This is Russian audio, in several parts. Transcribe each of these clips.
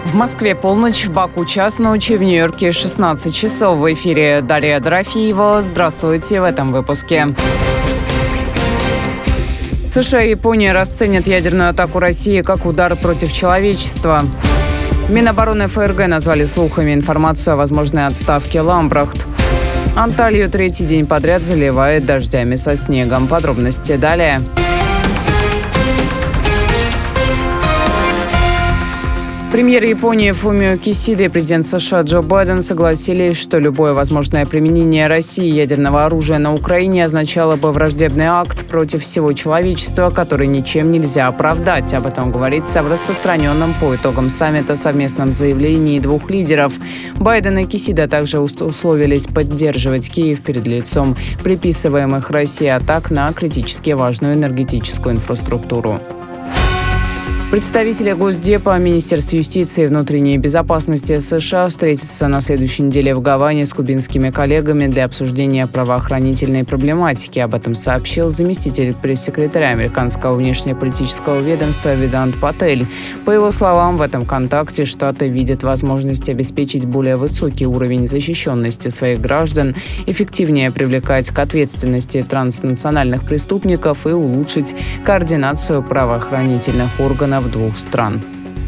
В Москве полночь, в Баку час ночи, в Нью-Йорке 16 часов. В эфире Дарья Дорофеева. Здравствуйте в этом выпуске. США и Япония расценят ядерную атаку России как удар против человечества. Минобороны ФРГ назвали слухами информацию о возможной отставке Ламбрахт. Анталью третий день подряд заливает дождями со снегом. Подробности далее. Премьер Японии Фумио Кисида и президент США Джо Байден согласились, что любое возможное применение России ядерного оружия на Украине означало бы враждебный акт против всего человечества, который ничем нельзя оправдать. Об этом говорится в распространенном по итогам саммита совместном заявлении двух лидеров. Байден и Кисида также условились поддерживать Киев перед лицом приписываемых России атак на критически важную энергетическую инфраструктуру. Представители Госдепа, Министерства юстиции и внутренней безопасности США встретятся на следующей неделе в Гаване с кубинскими коллегами для обсуждения правоохранительной проблематики. Об этом сообщил заместитель пресс-секретаря американского внешнеполитического ведомства Ведант Патель. По его словам, в этом контакте Штаты видят возможность обеспечить более высокий уровень защищенности своих граждан, эффективнее привлекать к ответственности транснациональных преступников и улучшить координацию правоохранительных органов двух стран.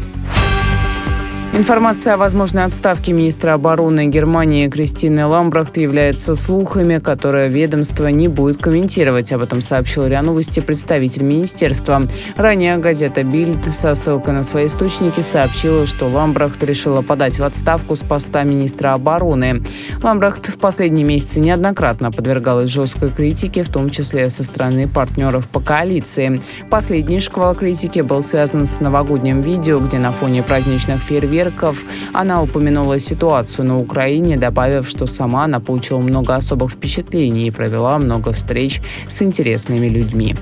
Информация о возможной отставке министра обороны Германии Кристины Ламбрахт является слухами, которые ведомство не будет комментировать. Об этом сообщил РИА Новости представитель министерства. Ранее газета «Бильд» со ссылкой на свои источники сообщила, что Ламбрахт решила подать в отставку с поста министра обороны. Ламбрахт в последние месяцы неоднократно подвергалась жесткой критике, в том числе со стороны партнеров по коалиции. Последний шквал критики был связан с новогодним видео, где на фоне праздничных фейерверков она упомянула ситуацию на Украине, добавив, что сама она получила много особых впечатлений и провела много встреч с интересными людьми.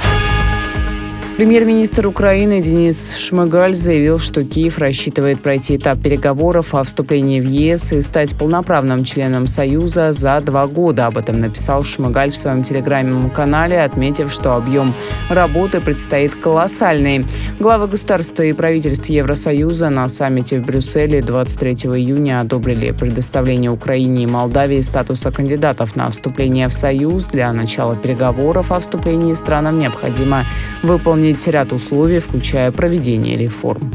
Премьер-министр Украины Денис Шмыгаль заявил, что Киев рассчитывает пройти этап переговоров о вступлении в ЕС и стать полноправным членом Союза за 2 года. Об этом написал Шмыгаль в своем телеграм-канале, отметив, что объем работы предстоит колоссальный. Главы государства и правительств Евросоюза на саммите в Брюсселе 23 июня одобрили предоставление Украине и Молдавии статуса кандидатов на вступление в Союз. Для начала переговоров о вступлении странам необходимо выполнить ряд условий, включая проведение реформ.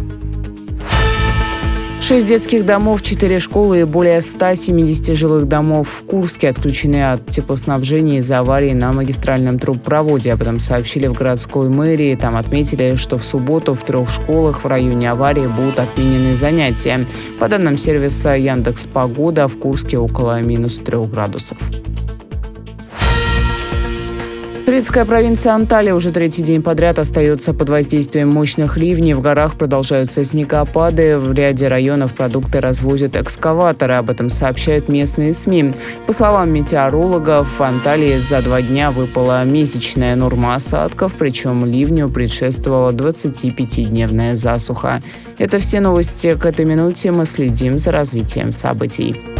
6 детских домов, 4 школы и более 170 жилых домов в Курске отключены от теплоснабжения из-за аварии на магистральном трубопроводе. Об этом сообщили в городской мэрии. Там отметили, что в субботу в 3 школах в районе аварии будут отменены занятия. По данным сервиса Яндекс.Погода, в Курске около -3 градусов. Турецкая провинция Анталия уже 3-й день подряд остается под воздействием мощных ливней. В горах продолжаются снегопады. В ряде районов продукты развозят экскаваторы. Об этом сообщают местные СМИ. По словам метеорологов, в Анталии за 2 дня выпала месячная норма осадков, причем ливню предшествовала 25-дневная засуха. Это все новости к этой минуте. Мы следим за развитием событий.